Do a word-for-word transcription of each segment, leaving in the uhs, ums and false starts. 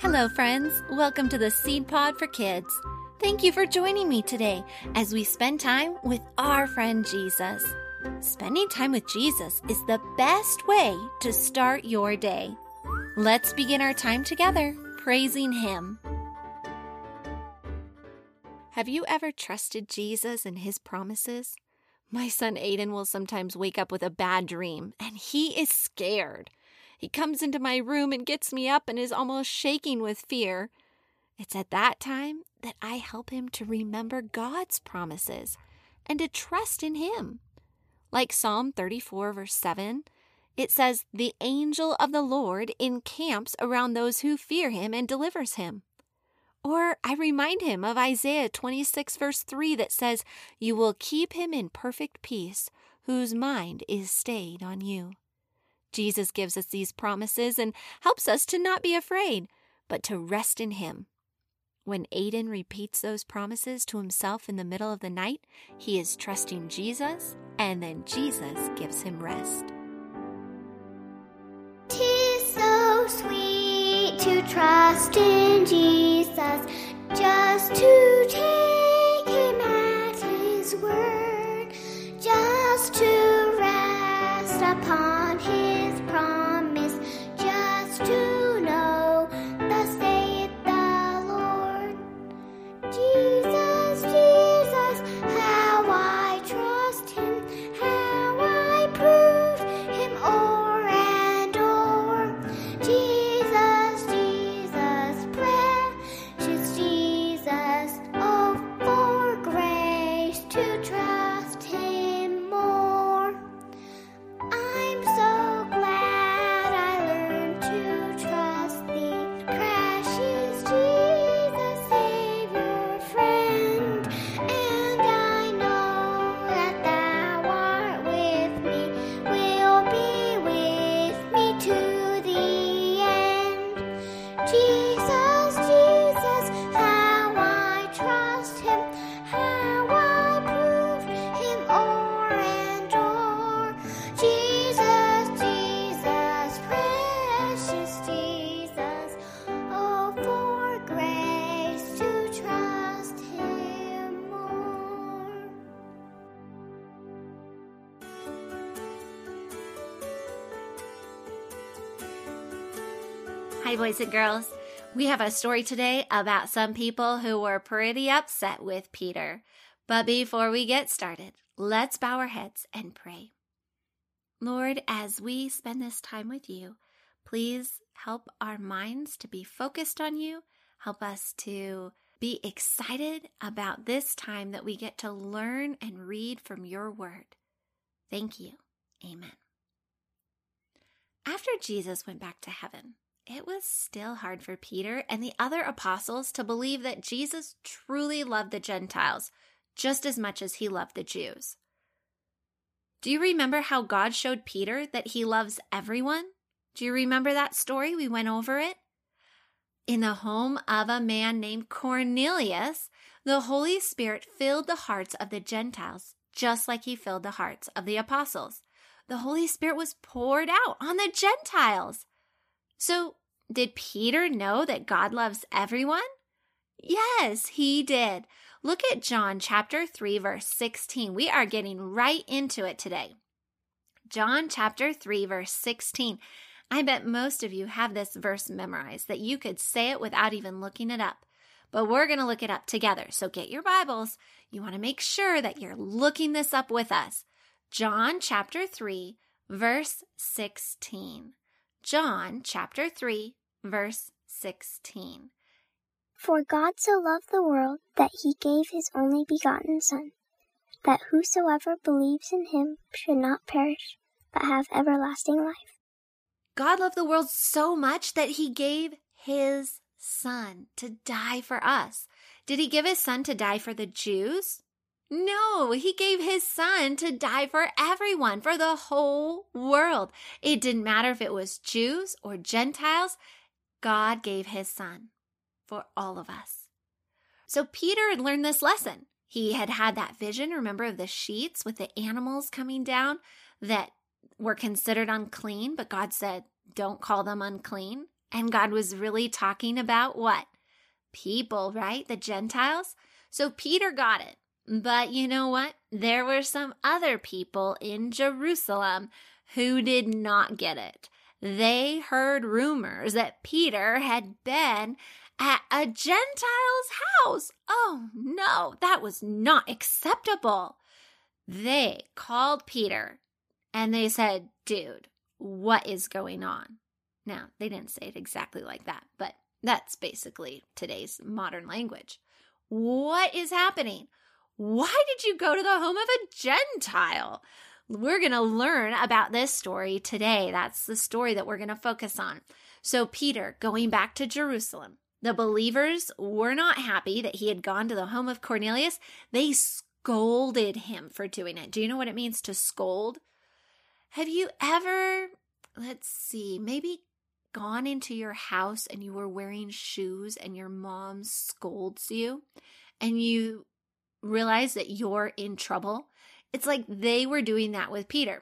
Hello, friends. Welcome to the Seed Pod for Kids. Thank you for joining me today as we spend time with our friend Jesus. Spending time with Jesus is the best way to start your day. Let's begin our time together praising Him. Have you ever trusted Jesus and His promises? My son Aiden will sometimes wake up with a bad dream, and he is scared. He comes into my room and gets me up and is almost shaking with fear. It's at that time that I help him to remember God's promises and to trust in Him. Like Psalm thirty-four, verse seven, it says, "The angel of the Lord encamps around those who fear Him and delivers him." Or I remind him of Isaiah twenty-six, verse three that says, "You will keep him in perfect peace, whose mind is stayed on you." Jesus gives us these promises and helps us to not be afraid, but to rest in Him. When Aiden repeats those promises to himself in the middle of the night, he is trusting Jesus, and then Jesus gives him rest. "'Tis so sweet to trust in Jesus, just to take Him at His word, just to rest upon His promise, just to know thus saith the Lord. Jesus, Jesus, how I trust Him, how I prove Him o'er and o'er. Jesus, Jesus, precious Jesus, oh, for grace to trust Him more. I'm so glad I learned to trust Thee, precious Jesus, Savior, friend, and I know that Thou art with me, will be with me to the end. Jesus, Jesus, how I trust Him, how I prove Him o'er and o'er. Jesus, Jesus, precious Jesus, oh, for grace to trust Him more. Hi, boys and girls. We have a story today about some people who were pretty upset with Peter. But before we get started, let's bow our heads and pray. Lord, as we spend this time with You, please help our minds to be focused on You. Help us to be excited about this time that we get to learn and read from Your word. Thank You. Amen. After Jesus went back to heaven, it was still hard for Peter and the other apostles to believe that Jesus truly loved the Gentiles just as much as He loved the Jews. Do you remember how God showed Peter that He loves everyone? Do you remember that story? We went over it. In the home of a man named Cornelius, the Holy Spirit filled the hearts of the Gentiles just like He filled the hearts of the apostles. The Holy Spirit was poured out on the Gentiles. So, did Peter know that God loves everyone? Yes, he did. Look at John chapter three, verse sixteen. We are getting right into it today. John chapter three, verse sixteen. I bet most of you have this verse memorized, that you could say it without even looking it up. But we're going to look it up together. So get your Bibles. You want to make sure that you're looking this up with us. John chapter three, verse sixteen. John chapter three, verse sixteen. For God so loved the world that He gave His only begotten Son, that whosoever believes in Him should not perish, but have everlasting life. God loved the world so much that He gave His Son to die for us. Did He give His Son to die for the Jews? No, He gave His Son to die for everyone, for the whole world. It didn't matter if it was Jews or Gentiles. God gave His Son for all of us. So Peter had learned this lesson. He had had that vision, remember, of the sheets with the animals coming down that were considered unclean, but God said, don't call them unclean. And God was really talking about what? People, right? The Gentiles. So Peter got it. But you know what? There were some other people in Jerusalem who did not get it. They heard rumors that Peter had been at a Gentile's house. Oh no, that was not acceptable. They called Peter and they said, dude, what is going on? Now, they didn't say it exactly like that, but that's basically today's modern language. What is happening? Why did you go to the home of a Gentile? We're going to learn about this story today. That's the story that we're going to focus on. So Peter, going back to Jerusalem, the believers were not happy that he had gone to the home of Cornelius. They scolded him for doing it. Do you know what it means to scold? Have you ever, let's see, maybe gone into your house and you were wearing shoes and your mom scolds you and you realize that you're in trouble? It's like they were doing that with Peter.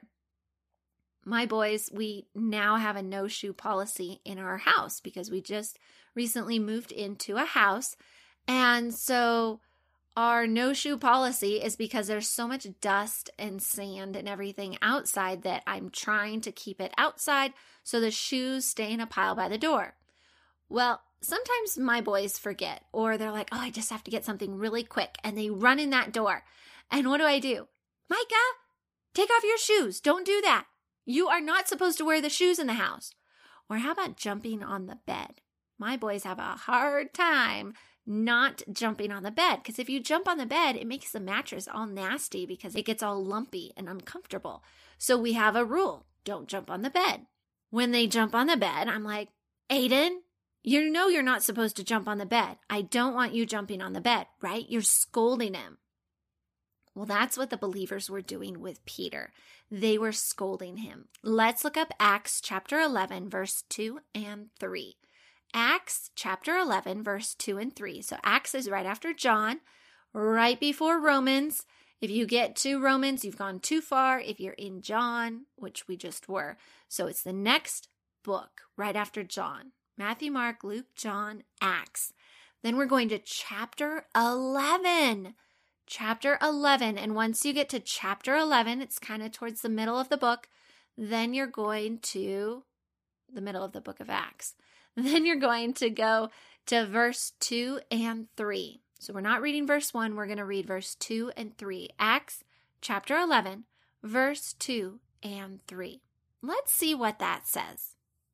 My boys, we now have a no-shoe policy in our house because we just recently moved into a house. And so our no-shoe policy is because there's so much dust and sand and everything outside that I'm trying to keep it outside so the shoes stay in a pile by the door. Well, sometimes my boys forget, or they're like, oh, I just have to get something really quick. And they run in that door. And what do I do? Micah, take off your shoes. Don't do that. You are not supposed to wear the shoes in the house. Or how about jumping on the bed? My boys have a hard time not jumping on the bed because if you jump on the bed, it makes the mattress all nasty because it gets all lumpy and uncomfortable. So we have a rule. Don't jump on the bed. When they jump on the bed, I'm like, Aiden, you know you're not supposed to jump on the bed. I don't want you jumping on the bed, right? You're scolding him. Well, that's what the believers were doing with Peter. They were scolding him. Let's look up Acts chapter eleven, verse two and three. Acts chapter eleven, verse two and three. So Acts is right after John, right before Romans. If you get to Romans, you've gone too far. If you're in John, which we just were. So it's the next book right after John. Matthew, Mark, Luke, John, Acts. Then we're going to chapter eleven. Chapter eleven, and once you get to chapter eleven, it's kind of towards the middle of the book, then you're going to the middle of the book of Acts. Then you're going to go to verse two and three. So we're not reading verse one, we're going to read verse two and three. Acts chapter eleven, verse two and three. Let's see what that says.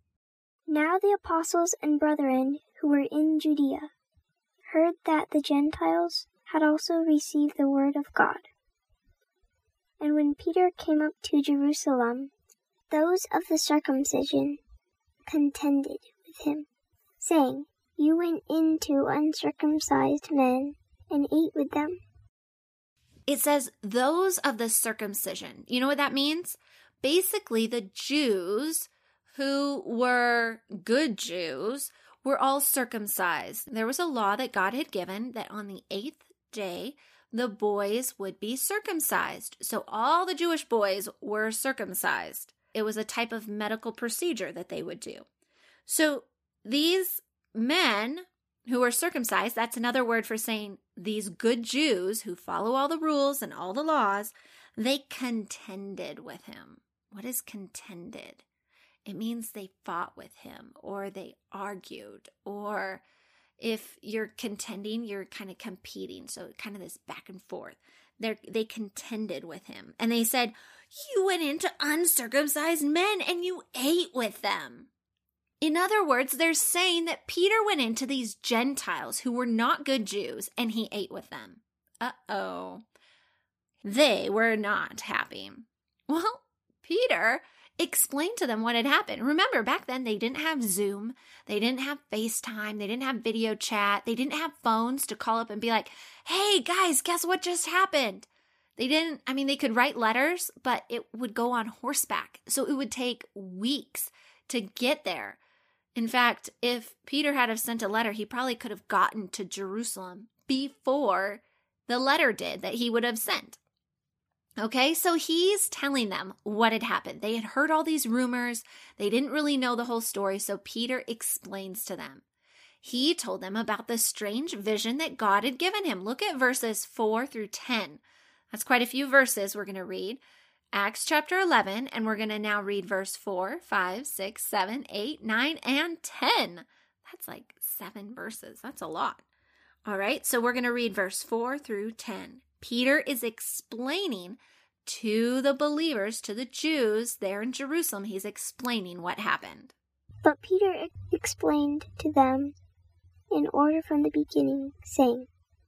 Now the apostles and brethren who were in Judea heard that the Gentiles had also received the word of God. And when Peter came up to Jerusalem, those of the circumcision contended with him, saying, You went in to uncircumcised men and ate with them. It says, those of the circumcision. You know what that means? Basically, the Jews who were good Jews were all circumcised. There was a law that God had given that on the eighth day, the boys would be circumcised. So all the Jewish boys were circumcised. It was a type of medical procedure that they would do. So these men who were circumcised, that's another word for saying these good Jews who follow all the rules and all the laws, they contended with him. What is contended? It means they fought with him, or they argued, or if you're contending, you're kind of competing. So kind of this back and forth. They they contended with him. And they said, you went into uncircumcised men and you ate with them. In other words, they're saying that Peter went into these Gentiles who were not good Jews and he ate with them. Uh-oh. They were not happy. Well, Peter explained to them what had happened. Remember, back then they didn't have Zoom, they didn't have FaceTime, they didn't have video chat, they didn't have phones to call up and be like, hey guys, guess what just happened? They didn't, I mean, they could write letters, but it would go on horseback. So it would take weeks to get there. In fact, if Peter had have sent a letter, he probably could have gotten to Jerusalem before the letter did that he would have sent. Okay, so he's telling them what had happened. They had heard all these rumors. They didn't really know the whole story, so Peter explains to them. He told them about the strange vision that God had given him. Look at verses four through ten. That's quite a few verses we're going to read. Acts chapter eleven, and we're going to now read verse four, five, six, seven, eight, nine, and ten. That's like seven verses. That's a lot. All right, so we're going to read verse four through ten. Peter is explaining to the believers, to the Jews there in Jerusalem, he's explaining what happened. But Peter explained to them in order from the beginning, saying,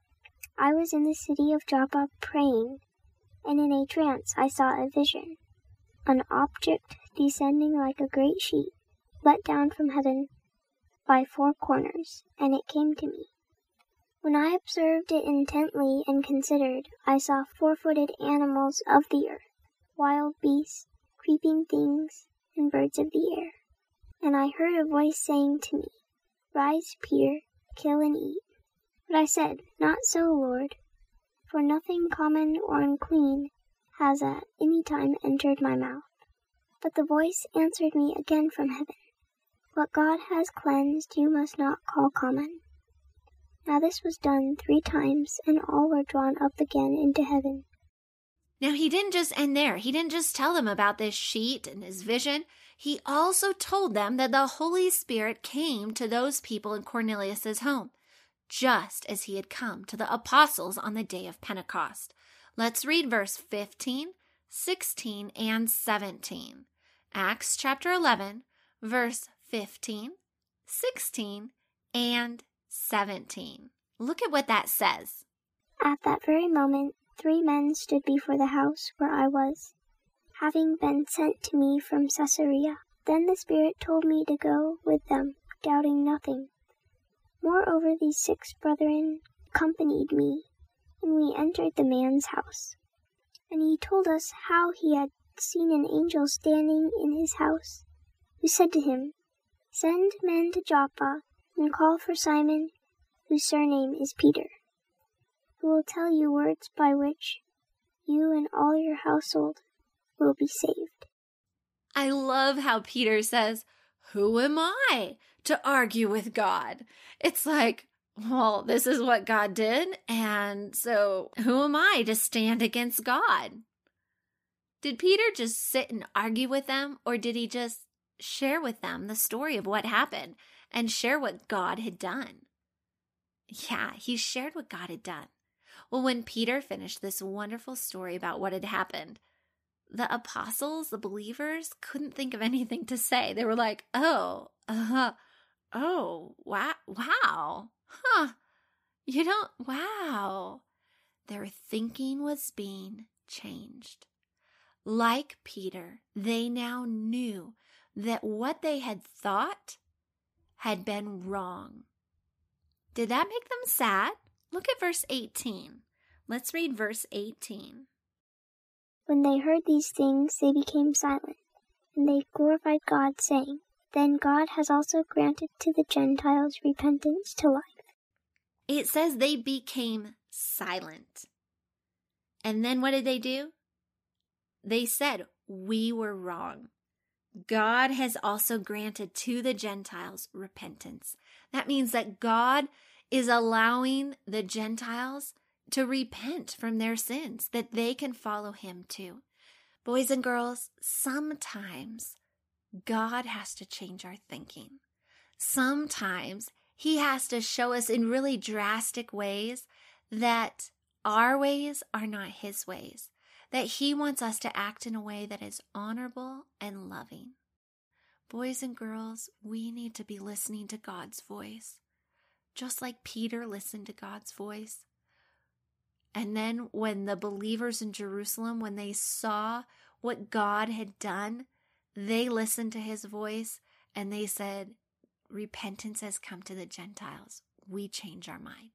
I was in the city of Joppa praying, and in a trance I saw a vision, an object descending like a great sheet, let down from heaven by four corners, and it came to me. When I observed it intently and considered, I saw four-footed animals of the earth, wild beasts, creeping things, and birds of the air. And I heard a voice saying to me, Rise, Peter, kill and eat. But I said, Not so, Lord, for nothing common or unclean has at any time entered my mouth. But the voice answered me again from heaven, What God has cleansed you must not call common. Now this was done three times, and all were drawn up again into heaven. Now he didn't just end there. He didn't just tell them about this sheet and his vision. He also told them that the Holy Spirit came to those people in Cornelius' home, just as he had come to the apostles on the day of Pentecost. Let's read verse fifteen, sixteen, and seventeen. Acts chapter eleven, verse fifteen, sixteen, and seventeen. Look at what that says. At that very moment, three men stood before the house where I was, having been sent to me from Caesarea. Then the Spirit told me to go with them, doubting nothing. Moreover, these six brethren accompanied me, and we entered the man's house. And he told us how he had seen an angel standing in his house, who said to him, Send men to Joppa, and call for Simon, whose surname is Peter, who will tell you words by which you and all your household will be saved. I love how Peter says, Who am I to argue with God? It's like, well, this is what God did, and so who am I to stand against God? Did Peter just sit and argue with them, or did he just share with them the story of what happened and share what God had done? Yeah, he shared what God had done. Well, when Peter finished this wonderful story about what had happened, the apostles, the believers, couldn't think of anything to say. They were like, oh, uh, oh, wow, wow, huh, you don't, wow. Their thinking was being changed. Like Peter, they now knew that what they had thought had been wrong. Did that make them sad? Look at verse eighteen. Let's read verse eighteen. When they heard these things, they became silent, and they glorified God, saying, Then God has also granted to the Gentiles repentance to life. It says they became silent. And then what did they do? They said, we were wrong. God has also granted to the Gentiles repentance. That means that God is allowing the Gentiles to repent from their sins, that they can follow him too. Boys and girls, sometimes God has to change our thinking. Sometimes he has to show us in really drastic ways that our ways are not his ways, that he wants us to act in a way that is honorable and loving. Boys and girls, we need to be listening to God's voice, just like Peter listened to God's voice. And then when the believers in Jerusalem, when they saw what God had done, they listened to his voice and they said, repentance has come to the Gentiles. We change our mind.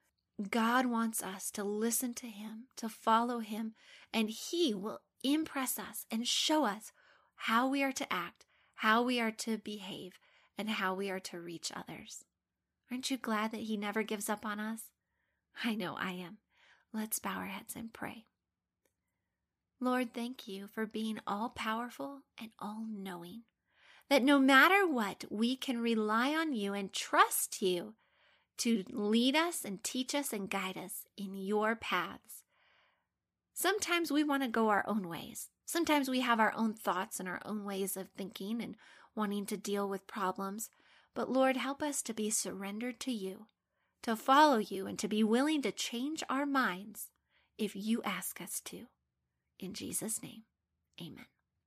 God wants us to listen to him, to follow him, and he will impress us and show us how we are to act, how we are to behave, and how we are to reach others. Aren't you glad that he never gives up on us? I know I am. Let's bow our heads and pray. Lord, thank you for being all-powerful and all-knowing, that no matter what, we can rely on you and trust you to lead us and teach us and guide us in your paths. Sometimes we want to go our own ways. Sometimes we have our own thoughts and our own ways of thinking and wanting to deal with problems. But Lord, help us to be surrendered to you, to follow you, and to be willing to change our minds if you ask us to. In Jesus' name, amen.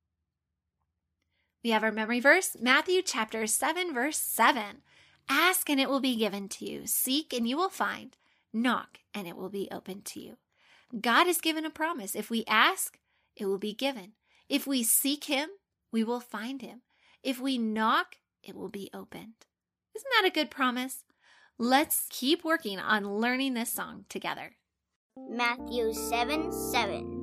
We have our memory verse, Matthew chapter seven, verse seven. Ask and it will be given to you. Seek and you will find. Knock and it will be opened to you. God has given a promise. If we ask, it will be given. If we seek him, we will find him. If we knock, it will be opened. Isn't that a good promise? Let's keep working on learning this song together. Matthew seven seven.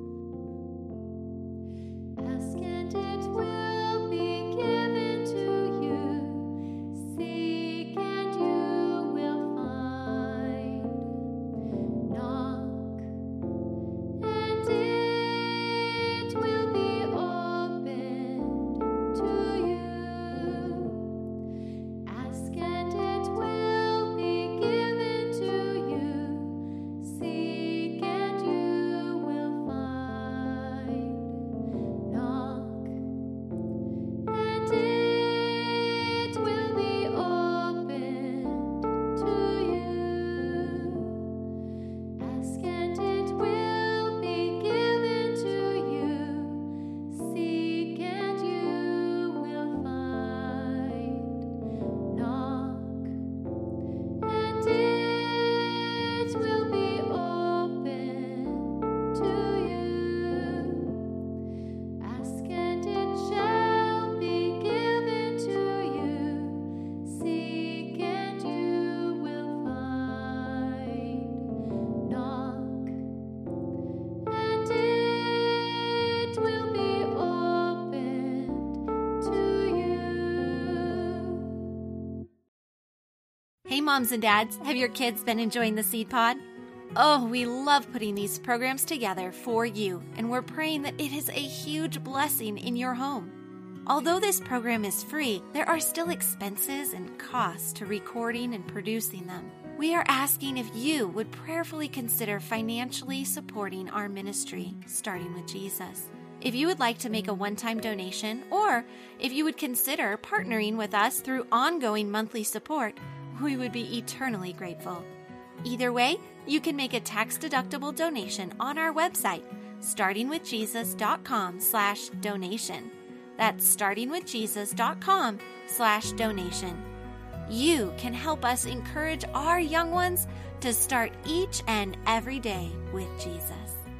Ask and it will be given to you. Seek and you will find. Knock and it will be opened to you. Ask and it will be given to you. Seek and you will find. Knock and it will be opened to you. Ask and it will be given to you. Seek and you will find. Knock and it will be opened to you. Ask and it shall be given to you. Seek and you will find. Knock and it will be opened to you. Hey, moms and dads, have your kids been enjoying the Seed Pod? Oh, we love putting these programs together for you, and we're praying that it is a huge blessing in your home. Although this program is free, there are still expenses and costs to recording and producing them. We are asking if you would prayerfully consider financially supporting our ministry, Starting with Jesus. If you would like to make a one-time donation, or if you would consider partnering with us through ongoing monthly support, we would be eternally grateful. Either way, you can make a tax-deductible donation on our website, startingwithjesus.com slash donation. That's startingwithjesus.com slash donation. You can help us encourage our young ones to start each and every day with Jesus.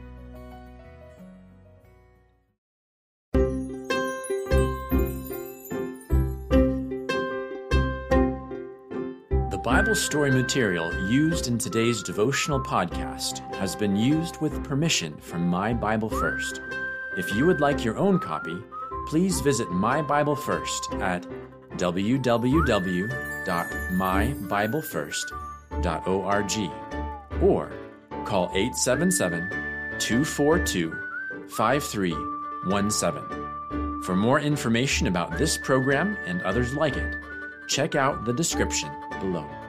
The Bible story material used in today's devotional podcast has been used with permission from My Bible First. If you would like your own copy, please visit My Bible First at w w w dot my bible first dot org or call eight seven seven, two four two, five three one seven. For more information about this program and others like it, check out the description below.